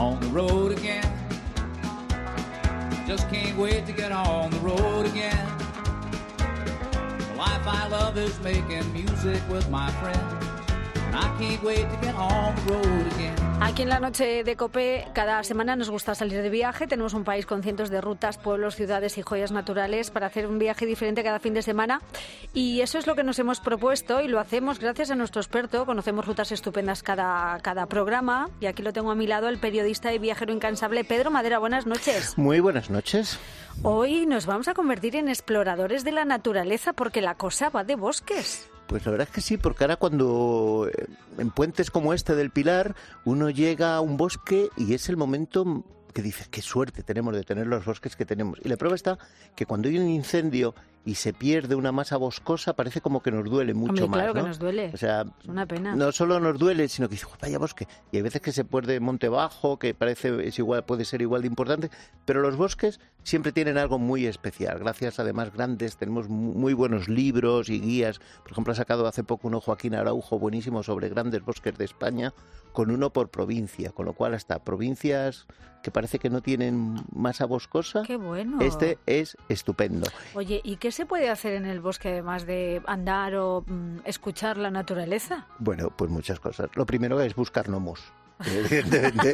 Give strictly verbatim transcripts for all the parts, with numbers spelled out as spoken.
on the road again. Just can't wait to get on the road again. The life I love is making music with my friends. And I can't wait to get on the road again. Aquí en la noche de COPE, cada semana nos gusta salir de viaje. Tenemos un país con cientos de rutas, pueblos, ciudades y joyas naturales para hacer un viaje diferente cada fin de semana. Y eso es lo que nos hemos propuesto y lo hacemos gracias a nuestro experto. Conocemos rutas estupendas cada, cada programa. Y aquí lo tengo a mi lado, el periodista y viajero incansable Pedro Madera. Buenas noches. Muy buenas noches. Hoy nos vamos a convertir en exploradores de la naturaleza porque la cosa va de bosques. Pues la verdad es que sí, porque ahora cuando en puentes como este del Pilar uno llega a un bosque y es el momento que dices, qué suerte tenemos de tener los bosques que tenemos. Y la prueba está que cuando hay un incendio y se pierde una masa boscosa, parece como que nos duele mucho. Hombre, más, claro ¿no? que nos duele. O sea, es una pena. No solo nos duele, sino que dices, vaya bosque. Y hay veces que se pierde Monte Bajo, que parece es igual, puede ser igual de importante, pero los bosques siempre tienen algo muy especial. Gracias, además, grandes, tenemos muy buenos libros y guías. Por ejemplo, ha sacado hace poco uno Joaquín Araujo buenísimo sobre grandes bosques de España, con uno por provincia, con lo cual hasta provincias que parece que no tienen masa boscosa. ¡Qué bueno! Este es estupendo. Oye, ¿y qué se puede hacer en el bosque además de andar o mm, escuchar la naturaleza? Bueno, pues muchas cosas. Lo primero es buscar gnomos. Evidentemente.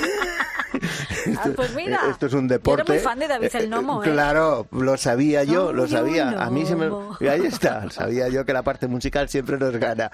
Ah, pues mira, esto es un deporte. Yo era muy fan de David el Gnomo, ¿eh? Claro, lo sabía yo, lo sabía. No, A mí se me... Y ahí está, sabía yo que la parte musical siempre nos gana.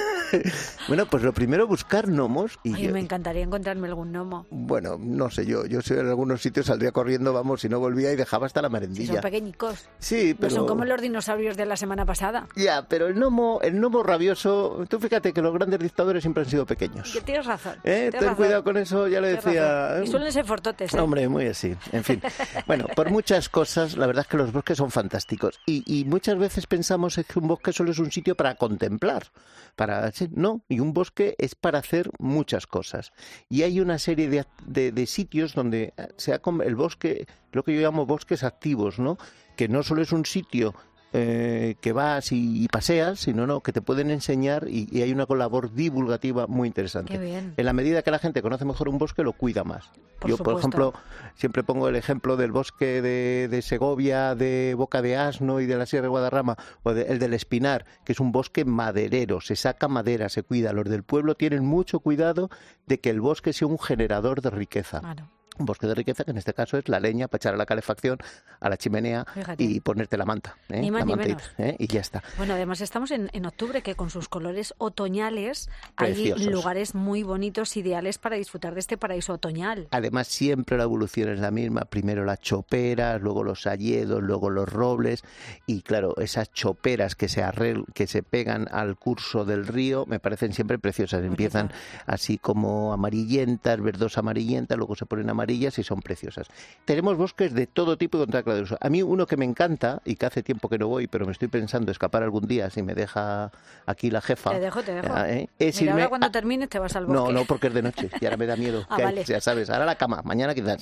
Bueno, pues lo primero, buscar gnomos. Y Ay, yo... me encantaría encontrarme algún gnomo. Bueno, no sé yo. Yo sé, en algunos sitios saldría corriendo, vamos, si no volvía y dejaba hasta la merendilla. Si son pequeñicos. Sí, pero... No son como los dinosaurios de la semana pasada. Ya, pero el gnomo, el gnomo rabioso... Tú fíjate que los grandes dictadores siempre han sido pequeños. Que tienes razón. ¿Eh? tienes Ten razón. cuidado con eso, ya lo Tienes decía... razón. Y suelen ser fortotes, ¿eh? Hombre, muy así. En fin. Bueno, por muchas cosas, la verdad es que los bosques son fantásticos. Y, y muchas veces pensamos que un bosque solo es un sitio para contemplar. Para, no, y un bosque es para hacer muchas cosas. Y hay una serie de, de, de sitios donde se ha, el bosque, lo que yo llamo bosques activos, ¿no? Que no solo es un sitio Eh, que vas y, y paseas, sino no, que te pueden enseñar y, y hay una labor divulgativa muy interesante. Qué bien. En la medida que la gente conoce mejor un bosque, lo cuida más. Por Yo, supuesto. por ejemplo, siempre pongo el ejemplo del bosque de, de Segovia, de Boca de Asno y de la Sierra de Guadarrama, o de, el del Espinar, que es un bosque maderero, se saca madera, se cuida. Los del pueblo tienen mucho cuidado de que el bosque sea un generador de riqueza. Claro. Un bosque de riqueza que en este caso es la leña para echar a la calefacción, a la chimenea. Fíjate. Y ponerte la manta, ¿eh? Ni más la ni mantita, menos. ¿eh? Y ya está. Bueno, además estamos en, en octubre, que con sus colores otoñales hay Preciosos. lugares muy bonitos, ideales para disfrutar de este paraíso otoñal. Además, siempre la evolución es la misma. Primero las choperas, luego los hayedos, luego los robles. Y claro, esas choperas que se, arregl- que se pegan al curso del río me parecen siempre preciosas. Empiezan así como amarillentas, verdosa amarillentas, luego se ponen amarillas y son preciosas. Tenemos bosques de todo tipo y con toda clase de uso. A mí uno que me encanta, y que hace tiempo que no voy, pero me estoy pensando escapar algún día si me deja aquí la jefa. Te dejo, te dejo. ¿eh? Es Mira, irme ahora cuando a... termines te vas al bosque. No, no, porque es de noche y ahora me da miedo. Ah, que hay, vale. ya sabes, ahora la cama, mañana quizás.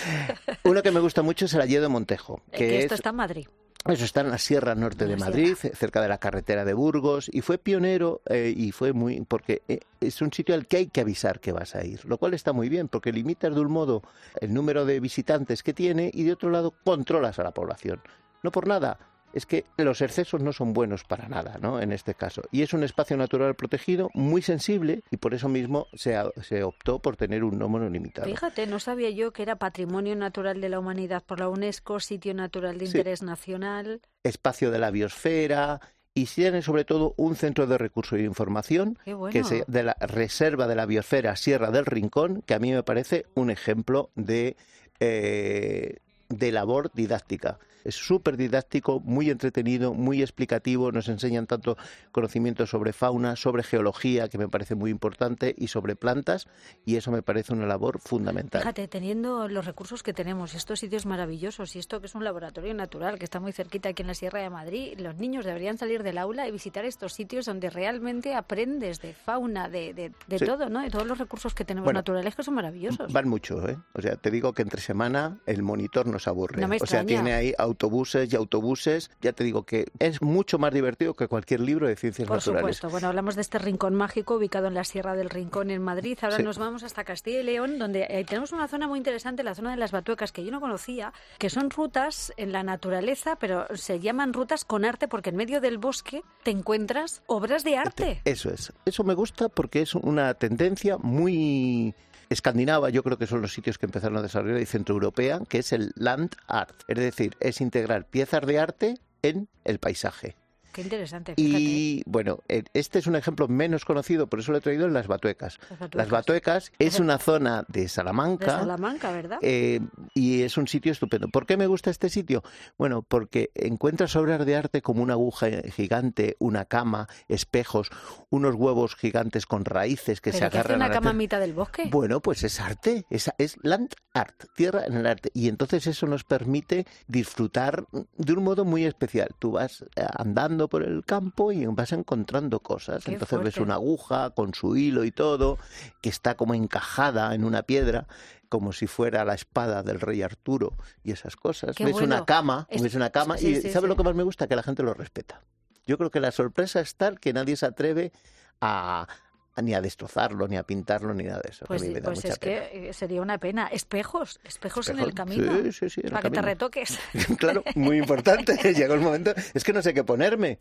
Uno que me gusta mucho es el Hayedo de Montejo. Eh, Que, que es... esto está en Madrid. Eso está en la Sierra Norte de Madrid, cerca de la carretera de Burgos, y fue pionero eh, y fue muy... porque eh, es un sitio al que hay que avisar que vas a ir, lo cual está muy bien, porque limitas de un modo el número de visitantes que tiene y de otro lado controlas a la población. No por nada, es que los excesos no son buenos para nada, ¿no? En este caso. Y es un espacio natural protegido, muy sensible, y por eso mismo se, ha, se optó por tener un número limitado. Fíjate, no sabía yo que era Patrimonio Natural de la Humanidad por la UNESCO, Sitio Natural de Interés Sí. Nacional. Espacio de la biosfera, y tiene sobre todo un centro de recursos y información, Qué bueno. que es de la Reserva de la Biosfera Sierra del Rincón, que a mí me parece un ejemplo de, eh, de labor didáctica. Es súper didáctico, muy entretenido, muy explicativo. Nos enseñan tanto conocimientos sobre fauna, sobre geología, que me parece muy importante, y sobre plantas, y eso me parece una labor fundamental. Fíjate, teniendo los recursos que tenemos, estos sitios maravillosos, y esto que es un laboratorio natural, que está muy cerquita aquí en la Sierra de Madrid, los niños deberían salir del aula y visitar estos sitios donde realmente aprendes de fauna, de, de, de Sí. todo, ¿no? De todos los recursos que tenemos Bueno, naturales, que son maravillosos. Van mucho, ¿eh? O sea, te digo que entre semana el monitor nos aburre. No me o sea, extraña. tiene ahí autobuses y autobuses. Ya te digo que es mucho más divertido que cualquier libro de ciencias Por naturales. supuesto. Bueno, hablamos de este rincón mágico ubicado en la Sierra del Rincón en Madrid. Ahora Sí. nos vamos hasta Castilla y León, donde eh, tenemos una zona muy interesante, la zona de las Batuecas, que yo no conocía, que son rutas en la naturaleza, pero se llaman rutas con arte porque en medio del bosque te encuentras obras de arte. Eso es. Eso me gusta porque es una tendencia muy escandinava, yo creo que son los sitios que empezaron a desarrollar, y centroeuropea, que es el land art. Es decir, es integrar piezas de arte en el paisaje. Qué interesante, fíjate. Y bueno, este es un ejemplo menos conocido, por eso lo he traído en Las Batuecas. Las Batuecas, Las Batuecas es una zona de Salamanca. De Salamanca, ¿verdad? Eh, y es un sitio estupendo. ¿Por qué me gusta este sitio? Bueno, porque encuentras obras de arte como una aguja gigante, una cama, espejos, unos huevos gigantes con raíces que ¿Pero se qué hace agarran una a la cama tierra. en mitad del bosque? Bueno, pues es arte, es, es land art, tierra en el arte. Y entonces eso nos permite disfrutar de un modo muy especial. Tú vas andando por el campo y vas encontrando cosas. Qué Entonces ves fuerte. una aguja con su hilo y todo, que está como encajada en una piedra, como si fuera la espada del rey Arturo y esas cosas. Qué ves bueno. una cama, Es- ves una cama sí, y sí, ¿sabes sí. lo que más me gusta? Que la gente lo respeta. Yo creo que la sorpresa es tal que nadie se atreve a ni a destrozarlo, ni a pintarlo, ni nada de eso. Pues, a mí me da pues mucha es pena. que eh, sería una pena. Espejos, espejos, en el Espejos, camino. sí, sí, sí, en el para que te camino. retoques. Claro, muy importante. Llegó el momento. Es que no sé qué ponerme.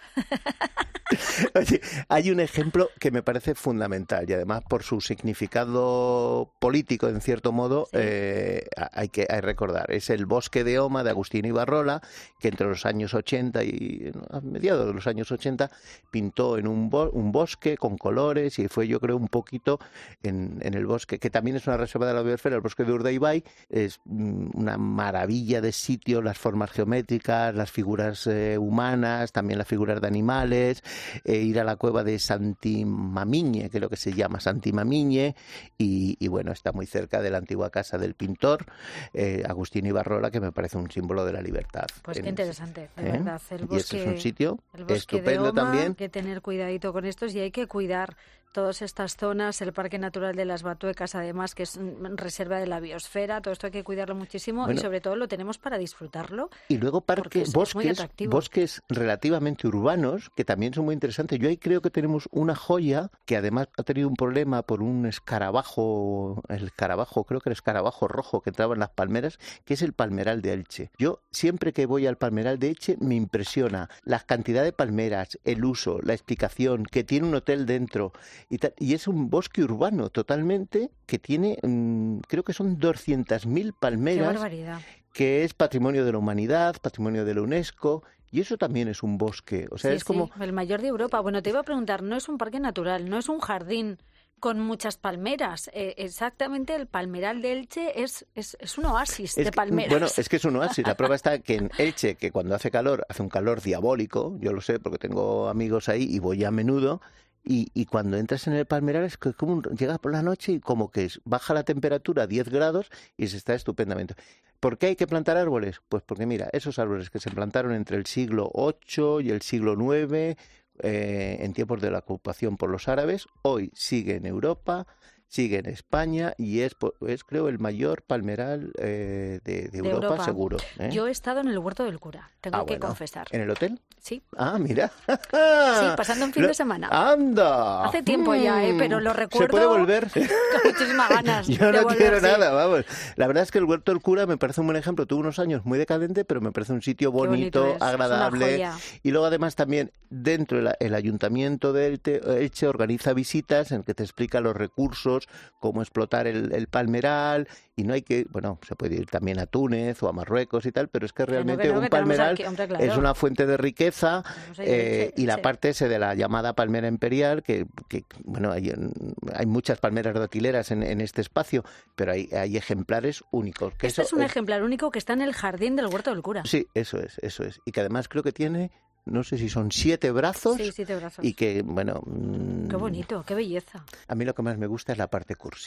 Oye, hay un ejemplo que me parece fundamental y además por su significado político, en cierto modo, Sí. eh, hay que hay recordar. Es el Bosque de Oma de Agustín Ibarrola, que entre los años ochenta y a mediados de los años ochenta pintó en un, bo- un bosque con colores y fue, yo creo, un poquito en, en el bosque, que también es una reserva de la biosfera, el bosque de Urdaibai. Es mm, una maravilla de sitio, las formas geométricas, las figuras eh, humanas, también las figuras de animales, eh, ir a la cueva de Santimamiñe, creo que se llama Santimamiñe, y, y bueno, está muy cerca de la antigua casa del pintor eh, Agustín Ibarrola, que me parece un símbolo de la libertad. Pues En- qué interesante, de ¿eh? verdad. El Y bosque, ese es un sitio el bosque estupendo de Oma, también. Hay que tener cuidadito con estos y hay que cuidar todas estas zonas, el Parque Natural de las Batuecas, además, que es mm, reserva de la biosfera, todo esto hay que cuidarlo muchísimo Bueno. y sobre todo lo tenemos para disfrutarlo. Y luego Porque parques, es- es muy bosques, atractivo. bosques relativamente urbanos, que también son muy interesantes. Yo ahí creo que tenemos una joya que además ha tenido un problema por un escarabajo, el escarabajo, creo que el escarabajo rojo que entraba en las palmeras, que es el palmeral de Elche. Yo siempre que voy al palmeral de Elche me impresiona la cantidad de palmeras, el uso, la explicación, que tiene un hotel dentro y tal. Y es un bosque urbano totalmente que tiene, mm, creo que son doscientas mil Qué palmeras, barbaridad. que es patrimonio de la humanidad, patrimonio de la UNESCO, y eso también es un bosque. O sea, Sí, es como... sí, el mayor de Europa. Bueno, te iba a preguntar, no es un parque natural, no es un jardín con muchas palmeras. Eh, exactamente, el palmeral de Elche es, es, es un oasis Es de que- palmeras. Bueno, es que es un oasis. La prueba está que en Elche, que cuando hace calor, hace un calor diabólico, yo lo sé porque tengo amigos ahí y voy a menudo, y, y cuando entras en el palmeral es que como un- llegas por la noche y como que es- baja la temperatura a diez grados y se está estupendamente. ¿Por qué hay que plantar árboles? Pues porque mira, esos árboles que se plantaron entre el siglo ocho y el siglo nueve, eh, en tiempos de la ocupación por los árabes, hoy sigue en Europa, sigue en España y es, po- es creo, el mayor palmeral eh, de, de Europa, Europa. seguro. ¿eh? Yo he estado en el Huerto del Cura, tengo Ah, que bueno. confesar. ¿En el hotel? Sí, Ah, mira. sí, pasando un fin Lo- de semana. ¡Anda! Hace tiempo ya, ¿eh? Pero lo ¿Se recuerdo puede volver? con muchísimas ganas. Yo de no volver, quiero sí. nada, vamos. La verdad es que el Huerto del Cura me parece un buen ejemplo. Tuvo unos años muy decadente, pero me parece un sitio Qué bonito bonito, es, es una agradable. joya. Y luego además también dentro del el ayuntamiento de Elche, Elche organiza visitas en que te explica los recursos, cómo explotar el, el palmeral, y no hay que, bueno, se puede ir también a Túnez o a Marruecos y tal, pero es que Que no, realmente que no, un que tenemos palmeral aquí, hombre, claro. es una fuente de riqueza. Tenemos ahí eh, Elche, y la Elche. parte ese de la llamada palmera imperial, que, que bueno, hay, hay muchas palmeras datileras en, en este espacio, pero hay, hay ejemplares únicos. Que Este eso es un es- ejemplar único que está en el jardín del Huerto del Cura. Sí, eso es, eso es. Y que además creo que tiene, no sé si son siete brazos. Sí, siete brazos. Y que, bueno... mm, Qué bonito, qué belleza. A mí lo que más me gusta es la parte cursi.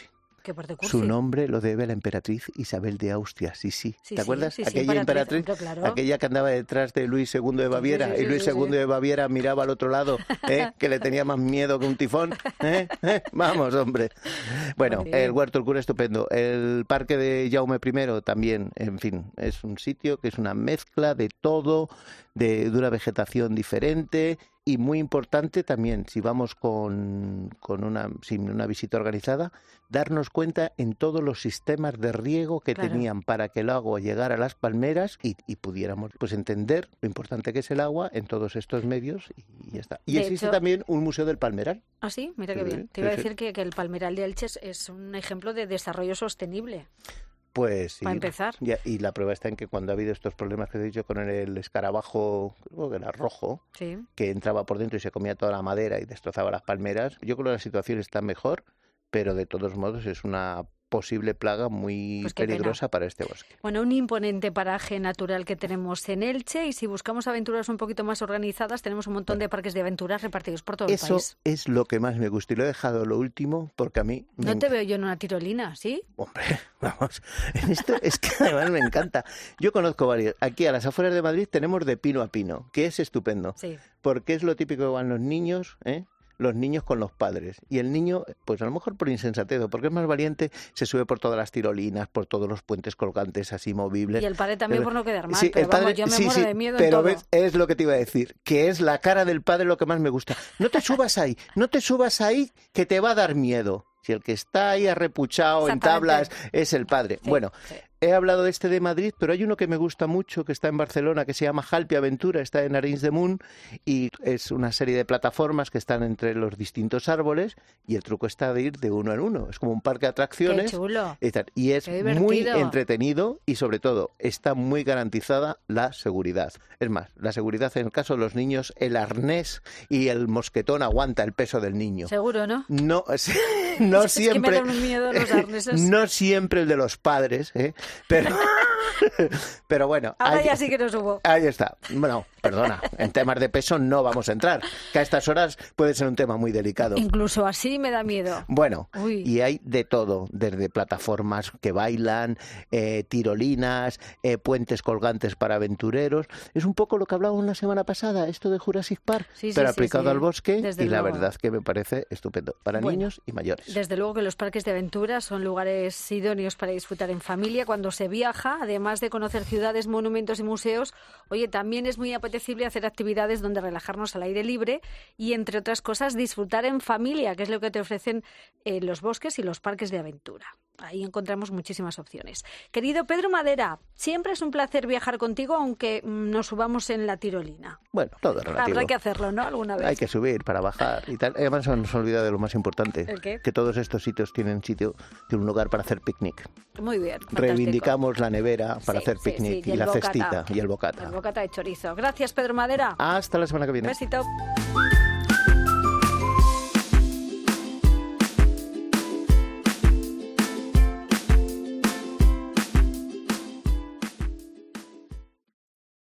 Qué parte cursi. Su nombre lo debe a la emperatriz Isabel de Austria, sí, sí. Sí, ¿Te sí, acuerdas? sí, sí, aquella emperatriz, emperatriz, claro. aquella que andaba detrás de Luis segundo de Baviera, Sí, sí, sí, y Luis sí, segundo sí. de Baviera miraba al otro lado, ¿eh? que le tenía más miedo que un tifón. ¿eh? ¿eh? Vamos, hombre. Bueno, Muy bien. el Huerto del Cura estupendo. El Parque de Jaume I también, en fin, es un sitio que es una mezcla de todo, de, de una vegetación diferente. Y muy importante también, si vamos con, con una, sin una visita organizada, darnos cuenta en todos los sistemas de riego que Claro. tenían para que el agua llegara a las palmeras y, y pudiéramos pues entender lo importante que es el agua en todos estos medios y ya está. Y De existe hecho- también un museo del palmeral. Ah, sí, mira qué Sí, bien. Te sí, iba a sí. decir que, que el Palmeral de Elche es- es un ejemplo de desarrollo sostenible. Pues sí. Para empezar. Ya, y la prueba está en que cuando ha habido estos problemas que te he dicho con el escarabajo, creo que era rojo, Sí. que entraba por dentro y se comía toda la madera y destrozaba las palmeras, yo creo que la situación está mejor, pero de todos modos es una posible plaga muy Pues qué pena. peligrosa para este bosque. Bueno, un imponente paraje natural que tenemos en Elche, y si buscamos aventuras un poquito más organizadas, tenemos un montón de parques de aventuras repartidos por todo el Eso país. es lo que más me gusta y lo he dejado lo último porque a mí me No te enc- veo yo en una tirolina, ¿sí? Hombre, vamos, en esto es que además me encanta. Yo conozco varios. Aquí a las afueras de Madrid tenemos de pino a pino, que es estupendo, Sí. porque es lo típico que van los niños, ¿eh? Los niños con los padres. Y el niño, pues a lo mejor por insensatez o porque es más valiente, se sube por todas las tirolinas, por todos los puentes colgantes así movibles. Y el padre también Pero- por no quedar mal, Sí, pero el padre- vamos, yo me sí, muero sí, de miedo en pero todo. ves, es lo que te iba a decir, que es la cara del padre lo que más me gusta. No te subas ahí, no te subas ahí, que te va a dar miedo. Si el que está ahí arrepuchado en tablas Exactamente. es el padre. Sí, Bueno, sí. he hablado de este de Madrid, pero hay uno que me gusta mucho, que está en Barcelona, que se llama Jalpi Aventura, está en Arenys de Munt, y es una serie de plataformas que están entre los distintos árboles, y el truco está de ir de uno en uno. Es como un parque de atracciones. Qué chulo. Y tal. Y es Qué muy divertido. entretenido y sobre todo está muy garantizada la seguridad. Es más, la seguridad en el caso de los niños, el arnés y el mosquetón aguanta el peso del niño. Seguro, ¿no? No, no Es que me siempre. dan un miedo los arneses. No siempre el de los padres, ¿eh? Pero, pero bueno. Ahora ahí- ya sí que no subo. Ahí está. Bueno, perdona, en temas de peso no vamos a entrar, que a estas horas puede ser un tema muy delicado. Incluso así me da miedo. Bueno, Uy. y hay de todo, desde plataformas que bailan, eh, tirolinas, eh, puentes colgantes para aventureros. Es un poco lo que hablábamos la semana pasada, esto de Jurassic Park, Sí, sí, pero sí, aplicado sí. al bosque, Desde y la luego. verdad que me parece estupendo, para Bueno, niños y mayores. Desde luego que los parques de aventura son lugares idóneos para disfrutar en familia cuando se viaja, además de conocer ciudades, monumentos y museos. Oye, también es muy apetecible hacer actividades donde relajarnos al aire libre y, entre otras cosas, disfrutar en familia, que es lo que te ofrecen eh, los bosques y los parques de aventura. Ahí encontramos muchísimas opciones. Querido Pedro Madera, siempre es un placer viajar contigo, aunque mm, nos subamos en la tirolina. Bueno, todo es relativo. Habrá que hacerlo, ¿no? Alguna vez. Hay que subir para bajar y tal. Además, se nos olvida de lo más importante, ¿El qué? que todos estos sitios tienen sitio, tienen un lugar para hacer picnic. Muy bien. fantástico. Reivindicamos la nevera para Sí, hacer sí, picnic sí, y, el la bocata. cestita y el bocata. El bocata de chorizo. Gracias, Pedro Madera. Hasta la semana que Un viene. besito.